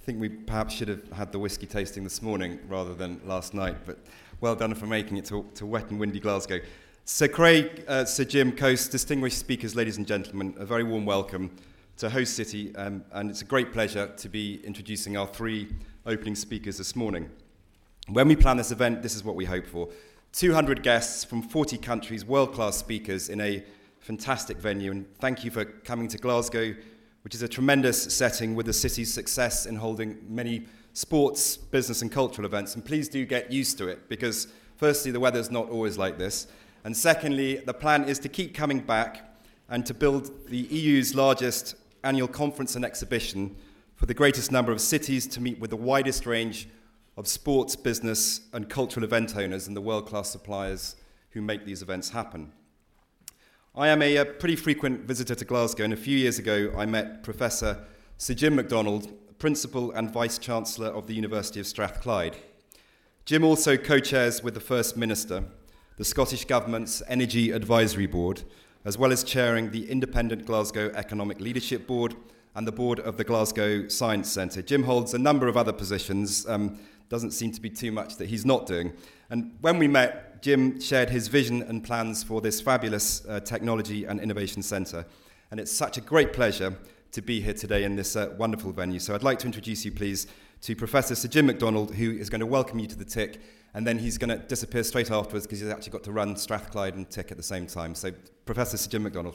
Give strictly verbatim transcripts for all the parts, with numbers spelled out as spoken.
think we perhaps should have had the whiskey tasting this morning rather than last night, but well done for making it to, to wet and windy Glasgow. Sir Craig, uh, Sir Jim Coast, distinguished speakers, ladies and gentlemen, a very warm welcome to Host City, um, and it's a great pleasure to be introducing our three opening speakers this morning. When we plan this event, this is what we hope for. two hundred guests from forty countries, world-class speakers in a fantastic venue, and thank you for coming to Glasgow, which is a tremendous setting with the city's success in holding many sports, business and cultural events. And please do get used to it, because firstly, the weather's not always like this. And secondly, the plan is to keep coming back and to build the E U's largest annual conference and exhibition for the greatest number of cities to meet with the widest range of sports, business and cultural event owners and the world-class suppliers who make these events happen. I am a, a pretty frequent visitor to Glasgow, and a few years ago I met Professor Sir Jim McDonald, Principal and Vice-Chancellor of the University of Strathclyde. Jim also co-chairs with the First Minister the Scottish Government's Energy Advisory Board, as well as chairing the Independent Glasgow Economic Leadership Board and the board of the Glasgow Science Centre. Jim holds a number of other positions, um, doesn't seem to be too much that he's not doing. And when we met, Jim shared his vision and plans for this fabulous uh, technology and innovation centre. And it's such a great pleasure to be here today in this uh, wonderful venue. So I'd like to introduce you, please, to Professor Sir Jim McDonald, who is going to welcome you to the T I C, and then he's going to disappear straight afterwards because he's actually got to run Strathclyde and T I C at the same time. So, Professor Sir Jim McDonald.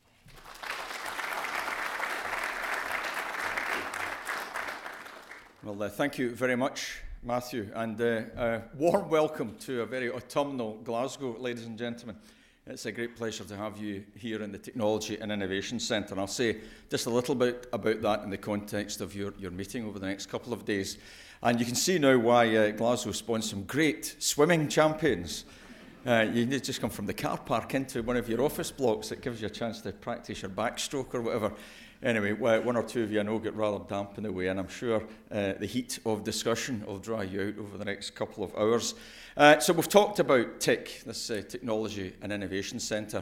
Well, uh, thank you very much, Matthew, and uh, a warm welcome to a very autumnal Glasgow, ladies and gentlemen. It's a great pleasure to have you here in the Technology and Innovation Centre, and I'll say just a little bit about that in the context of your, your meeting over the next couple of days. And you can see now why uh, Glasgow spawns some great swimming champions. Uh, you need to just come from the car park into one of your office blocks. It gives you a chance to practice your backstroke or whatever. Anyway, one or two of you I know get rather damp in the way, and I'm sure uh, the heat of discussion will dry you out over the next couple of hours. Uh, so we've talked about T I C, this uh, Technology and Innovation Centre.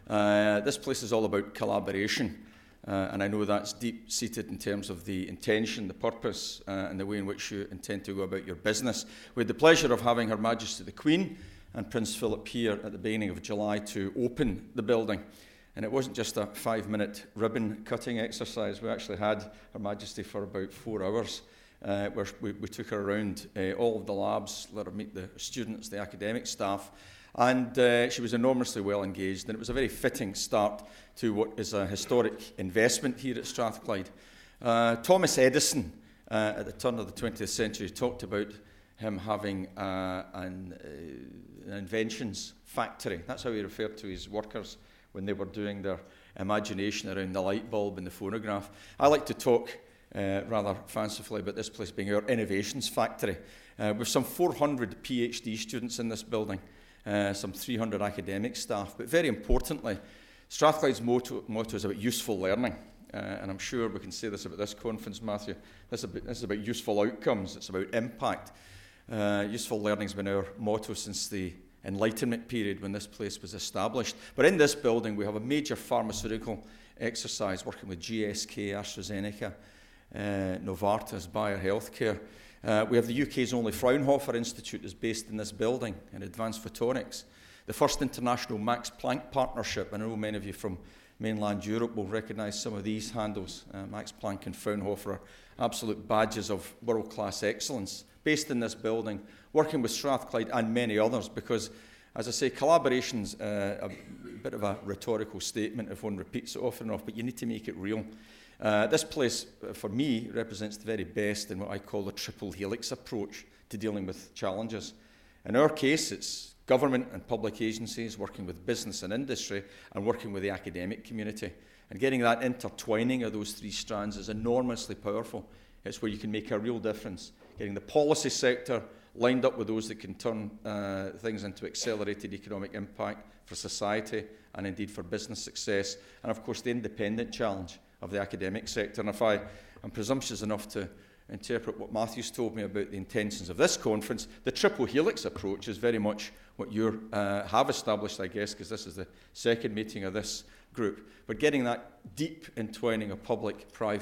Uh, this place is all about collaboration, uh, and I know that's deep-seated in terms of the intention, the purpose, uh, and the way in which you intend to go about your business. We had the pleasure of having Her Majesty the Queen and Prince Philip here at the beginning of July to open the building. And it wasn't just a five-minute ribbon-cutting exercise. We actually had Her Majesty for about four hours, uh, where we, we took her around uh, all of the labs, let her meet the students, the academic staff, and uh, she was enormously well engaged. And it was a very fitting start to what is a historic investment here at Strathclyde. Uh, Thomas Edison, uh, at the turn of the twentieth century, talked about him having uh, an, uh, an inventions factory. That's how he referred to his workers when they were doing their imagination around the light bulb and the phonograph. I like to talk uh, rather fancifully about this place being our innovations factory. Uh, with some four hundred PhD students in this building, uh, some three hundred academic staff, but very importantly, Strathclyde's motto, motto is about useful learning. Uh, and I'm sure we can say this about this conference, Matthew. This is about, this is about useful outcomes. It's about impact. Uh, useful learning has been our motto since the Enlightenment period when this place was established. But in this building we have a major pharmaceutical exercise working with G S K, AstraZeneca, uh, Novartis, Bayer Healthcare. Uh, we have the U K's only Fraunhofer Institute is based in this building in advanced photonics. The first international Max Planck partnership. I know many of you from mainland Europe will recognise some of these handles. Uh, Max Planck and Fraunhofer are absolute badges of world-class excellence, based in this building, working with Strathclyde and many others, because, as I say, collaboration's uh, a bit of a rhetorical statement if one repeats it often enough, but you need to make it real. Uh, this place, uh, for me, represents the very best in what I call the triple helix approach to dealing with challenges. In our case, it's government and public agencies working with business and industry and working with the academic community. And getting that intertwining of those three strands is enormously powerful. It's where you can make a real difference. Getting the policy sector lined up with those that can turn uh, things into accelerated economic impact for society and indeed for business success. And of course the independent challenge of the academic sector. And if I am presumptuous enough to interpret what Matthew's told me about the intentions of this conference, the triple helix approach is very much what you uh, have established, I guess, because this is the second meeting of this group. But getting that deep entwining of public, private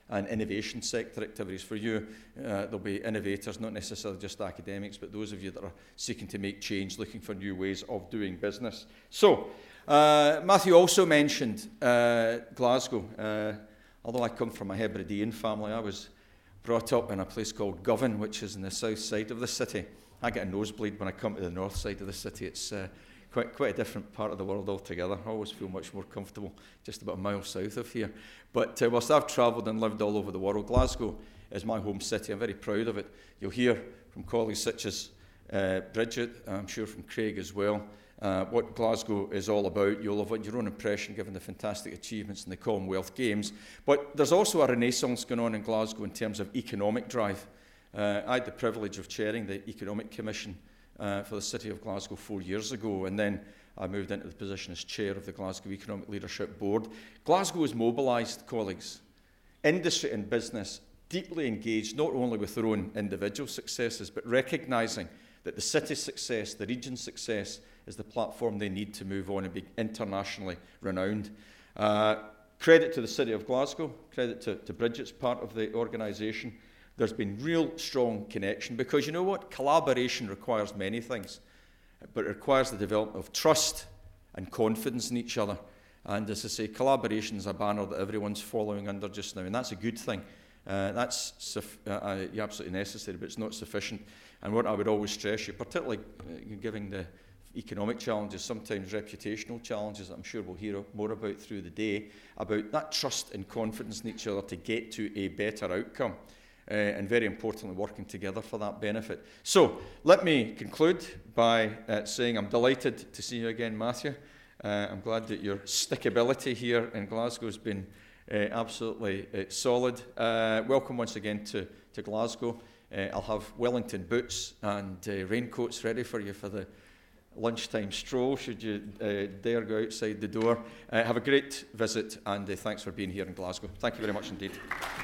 and innovation sector activities. For you, uh, there'll be innovators, not necessarily just academics, but those of you that are seeking to make change, looking for new ways of doing business. So, uh, Matthew also mentioned uh, Glasgow. Uh, although I come from a Hebridean family, I was brought up in a place called Govan, which is in the south side of the city. I get a nosebleed when I come to the north side of the city. It's uh, quite quite a different part of the world altogether. I always feel much more comfortable just about a mile south of here. But uh, whilst I've travelled and lived all over the world, Glasgow is my home city. I'm very proud of it. You'll hear from colleagues such as uh, Bridget, I'm sure from Craig as well, uh, what Glasgow is all about. You'll have your own impression given the fantastic achievements in the Commonwealth Games. But there's also a renaissance going on in Glasgow in terms of economic drive. Uh, I had the privilege of chairing the Economic Commission uh, for the City of Glasgow four years ago, and then I moved into the position as chair of the Glasgow Economic Leadership Board. Glasgow is mobilised, colleagues. Industry and business deeply engaged, not only with their own individual successes, but recognising that the city's success, the region's success, is the platform they need to move on and be internationally renowned. Uh, credit to the City of Glasgow, credit to, to Bridget's part of the organisation. There's been real strong connection because, you know what, collaboration requires many things, but it requires the development of trust and confidence in each other. And as I say, collaboration is a banner that everyone's following under just now, and that's a good thing. Uh, that's suf- uh, absolutely necessary, but it's not sufficient. And what I would always stress you, particularly uh, giving the economic challenges, sometimes reputational challenges that I'm sure we'll hear more about through the day, about that trust and confidence in each other to get to a better outcome. Uh, and very importantly, working together for that benefit. So, let me conclude by uh, saying I'm delighted to see you again, Matthew. Uh, I'm glad that your stickability here in Glasgow has been uh, absolutely uh, solid. Uh, welcome once again to, to Glasgow. Uh, I'll have Wellington boots and uh, raincoats ready for you for the lunchtime stroll, should you uh, dare go outside the door. Uh, have a great visit, and uh, thanks for being here in Glasgow. Thank you very much indeed.